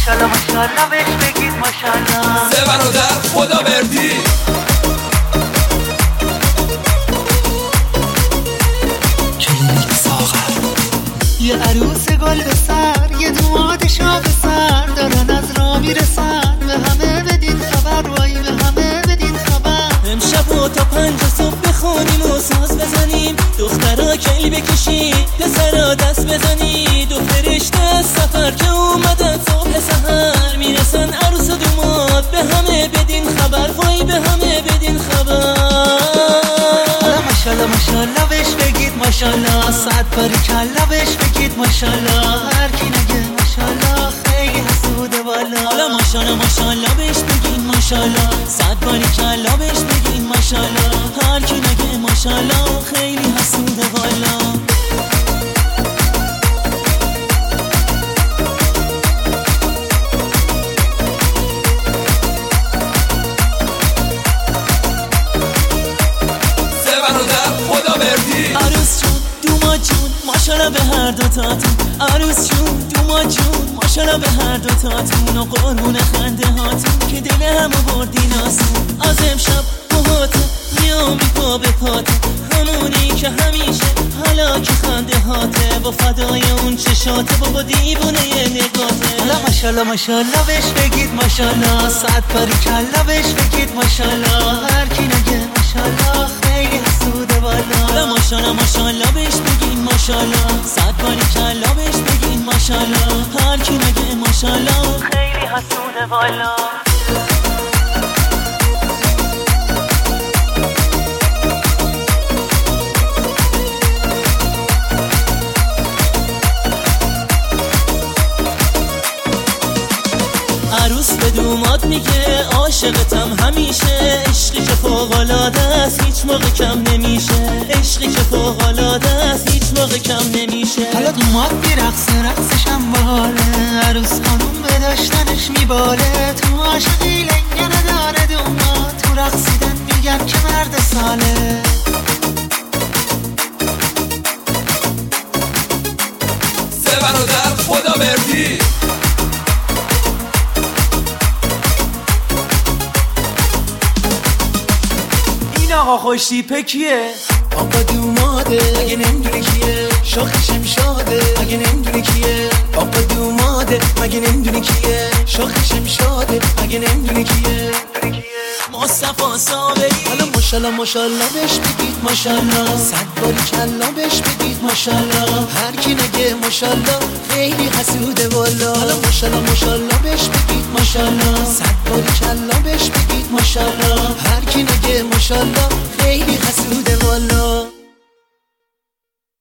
ماشالله ماشالله بهش بگید ماشالله. سه برادر خدا بردی کلینیک ساغر. یه عروس گل به سر، یه دوماد شاخ سر، دارن از را میرسن. به همه بدین خبر، وای به همه بدین خبر. امشب و تا 5 صبح بخونیم و ساز بزنیم، دخترها کلی بکشید، پسرها دست بزنید. دو فرشته سفر که اومدن صبح سحر، میرسن عروس و دوماد. به همه بدین خبر، وای به همه بدین خبر. ماشالله ماشالله بهش بگید ماشالله. 100 باریکلا بهش بگید ماشالله. هر کی نگه ماشالله خیلی حسوده والا. حالا ماشالله ماشالله بهش بگین ماشالله. 100 باریکلا بهش بگین ماشالله. هر کی نگه ماشالله خیلی حسوده والا. عروس جون دوماد جون ماشالله به هر دوتاتون. عروس جون دوماد جون ماشالله به هر دوتاتون. و قربون خنده هاتون که دل همو بردین آسون. از امشب موهاته میام بی پا به پاته، همونی که همیشه حالا که خنده هاته. با فدای اون چشاته، بابا دیوونه یه نگاته. حالا ماشالله ماشالله بهش بگید ماشالله. 100 باریکلا بهش بگید ماشالله. هر کی نگه ماشالله خیلی حسوده والا. حالا ماشالله ماشالله بهش بگین ماشالله. 100 باریکلا بهش بگین ماشالله. هر کی نگه ماشالله خیلی حسوده والا. عروس به دوماد میگه عاشقتم همیشه. عشقی که فوق‌العاده است هیچ موقع کم نمیشه. عشقی که فوق‌العاده است هیچ موقع کم نمیشه. حالا دوماد میرقصه، رقصش هم باله. عروس خانوم به داشتنش میباله. تو عاشقی لنگه نداره دوماد، تو رقصیدن میگن که مرد ساله. سه برادر خدا بردی آقا خوش تیپه کیه؟ آقا دوماده اگه نمیدونی کیه. شاخشم شاده اگه نمیدونی کیه. آقا دوماده مگه نمیدونی کیه. شاخشم شاده اگه نمیدونی کیه. مصطفی صابری. حالا ماشالله ماشالله بهش بگید ماشالله. 100 باریکلا بهش بگید ماشالله. هر کی نگه ماشالله خیلی حسوده والا. حالا ماشالله ماشالله بهش بگید ماشالله. 100 باریکلا بهش بگید ماشالله. هر کی نگه ماشالله خیلی حسوده